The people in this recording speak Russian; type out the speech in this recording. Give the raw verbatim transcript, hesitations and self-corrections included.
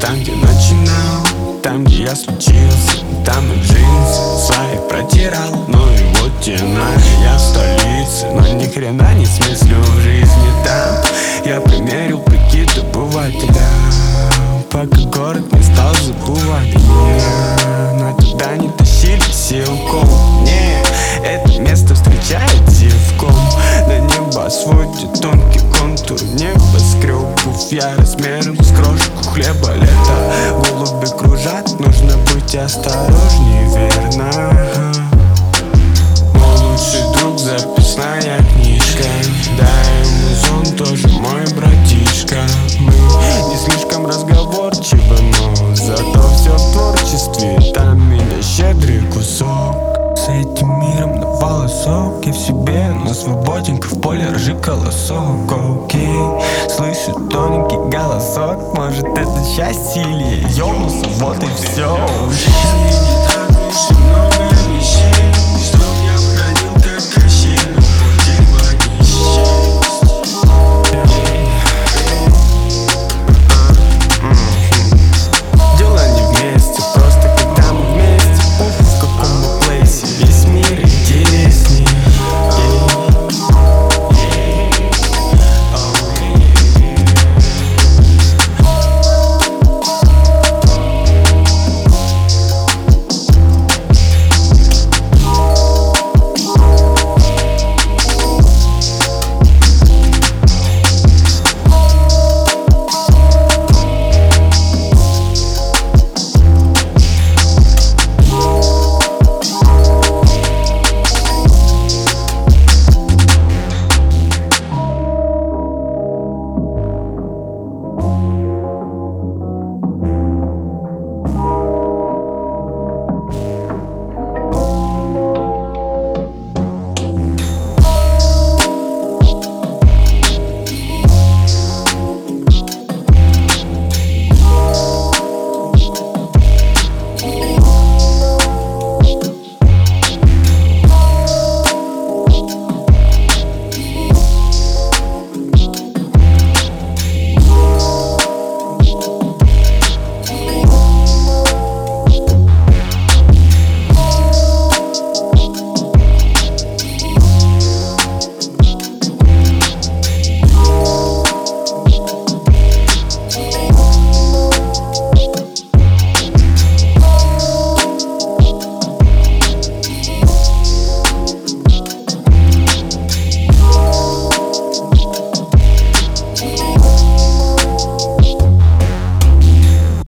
там, где начинал, там, где я случился. Там и джинсы свои протирал. Ну и вот тена, я в столице, но ни хрена не смыслю в жизни там. Я примерил прикид обывателя, пока город не стал забывать меня. Но туда не тащили силком. Не, это место встречает зевком. На небо сводит тонкий контур небоскребов. Я размером с крошку хлеба лета. Голуби кружат, нужно быть осторожней, верно. Мой лучший друг, записная книжка. Дай ему зон, тоже мой братишка. Мы не слишком разговорчивы, но зато все в творчестве. Там меня щедрый кусок. С этим миром на волосок. Я в себе, но свободен, как в поле ржи колосок. Окей, слышу тоненький голосок. Может это счастье или ёбнулся, вот и все. Не так уж и много